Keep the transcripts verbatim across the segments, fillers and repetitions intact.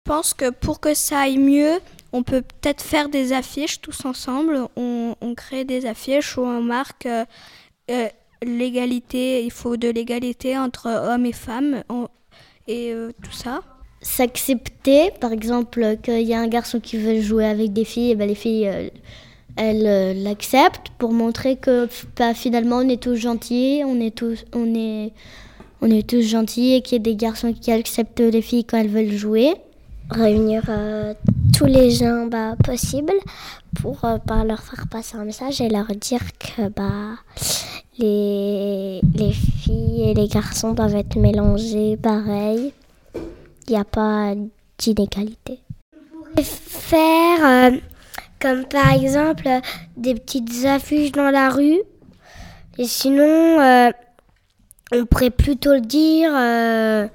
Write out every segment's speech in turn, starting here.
Je pense que pour que ça aille mieux, on peut peut-être faire des affiches tous ensemble. On, on crée des affiches où on marque euh, euh, l'égalité, il faut de l'égalité entre hommes et femmes on, et euh, tout ça. S'accepter, par exemple, qu'il y a un garçon qui veut jouer avec des filles, et ben les filles, euh, elles euh, l'acceptent pour montrer que bah, finalement on est tous gentils, on est tous, on est, on est tous gentils et qu'il y a des garçons qui acceptent les filles quand elles veulent jouer. Réunir euh, tous les gens bah, possibles pour euh, bah, leur faire passer un message et leur dire que bah, les, les filles et les garçons doivent être mélangés pareil. Il n'y a pas d'inégalité. On pourrait faire euh, comme par exemple euh, des petites affiches dans la rue. Et sinon, euh, on pourrait plutôt le dire euh,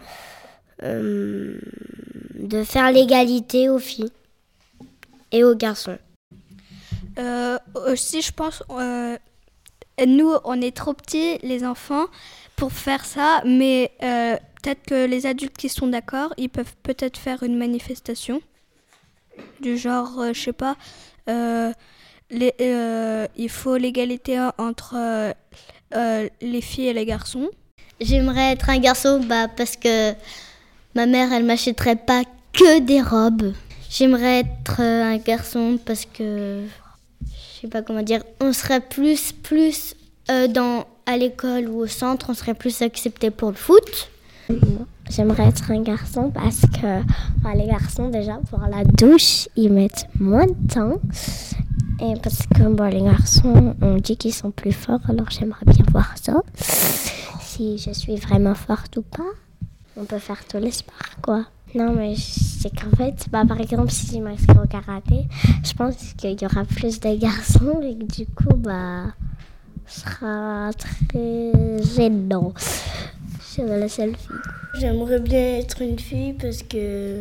euh, de faire l'égalité aux filles et aux garçons. Euh, aussi, je pense, euh, nous, on est trop petits, les enfants, pour faire ça, mais euh, peut-être que les adultes qui sont d'accord, ils peuvent peut-être faire une manifestation du genre, euh, je sais pas, euh, les, euh, il faut l'égalité entre euh, euh, les filles et les garçons. J'aimerais être un garçon bah, parce que ma mère, elle m'achèterait pas que des robes. J'aimerais être un garçon parce que, je sais pas comment dire, on serait plus, plus euh, dans, à l'école ou au centre, on serait plus accepté pour le foot. J'aimerais être un garçon parce que bah, les garçons, déjà, pour la douche, ils mettent moins de temps. Et parce que bon, les garçons, on dit qu'ils sont plus forts, alors j'aimerais bien voir ça. Si je suis vraiment forte ou pas, on peut faire tous les sports, quoi. Non, mais c'est qu'en fait, bah, par exemple, si je m'inscris au karaté, je pense qu'il y aura plus de garçons et que du coup, bah, ce sera très gênant. Je serai la seule fille. J'aimerais bien être une fille parce que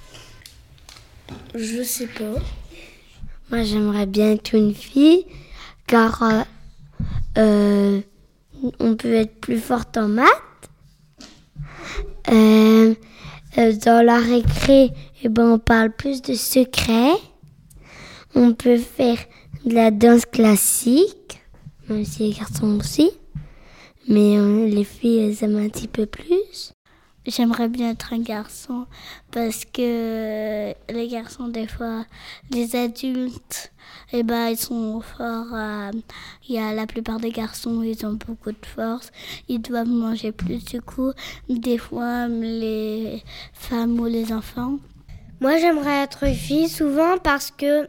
je sais pas. Moi, j'aimerais bien être une fille car euh, euh, on peut être plus forte en maths. Euh, euh, dans la récré, eh ben, on parle plus de secrets. On peut faire de la danse classique, même si les garçons aussi. Mais euh, les filles, elles aiment un petit peu plus. J'aimerais bien être un garçon parce que les garçons, des fois, les adultes, eh ben, ils sont forts. À... Il y a la plupart des garçons, ils ont beaucoup de force. Ils doivent manger plus du coup. Des fois, les femmes ou les enfants. Moi, j'aimerais être fille souvent parce que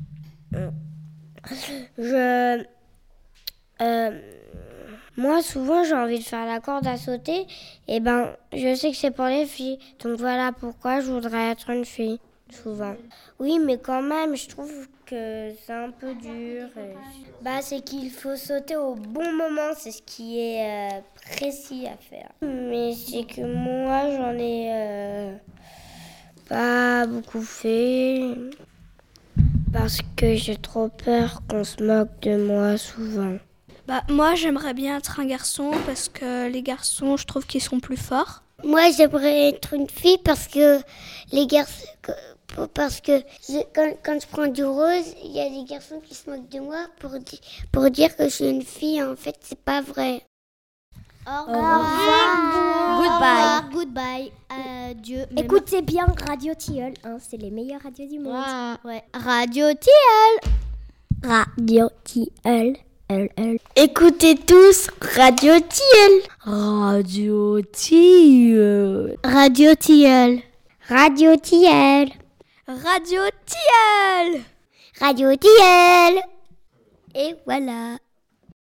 je... Euh, Moi, souvent, j'ai envie de faire la corde à sauter. Et ben, je sais que c'est pour les filles. Donc voilà pourquoi je voudrais être une fille, souvent. Oui, mais quand même, je trouve que c'est un peu dur. Et... Bah, c'est qu'il faut sauter au bon moment. C'est ce qui est euh, précis à faire. Mais c'est que moi, j'en ai euh, pas beaucoup fait. Parce que j'ai trop peur qu'on se moque de moi souvent. Bah, moi, j'aimerais bien être un garçon parce que les garçons, je trouve qu'ils sont plus forts. Moi, j'aimerais être une fille parce que les garçons, parce que je, quand, quand je prends du rose, il y a des garçons qui se moquent de moi pour, di- pour dire que je suis une fille. En fait, c'est pas vrai. Au revoir. Goodbye. Goodbye. Adieu. Écoutez bien Radio Tilleul, hein, c'est les meilleures radios du monde. Wow. Ouais. Radio Tilleul. Radio Tilleul. L, L. Écoutez tous Radio Tilleul. Radio Tilleul. Radio Tilleul. Radio Tilleul. Radio Tilleul. Radio Tilleul. Et voilà.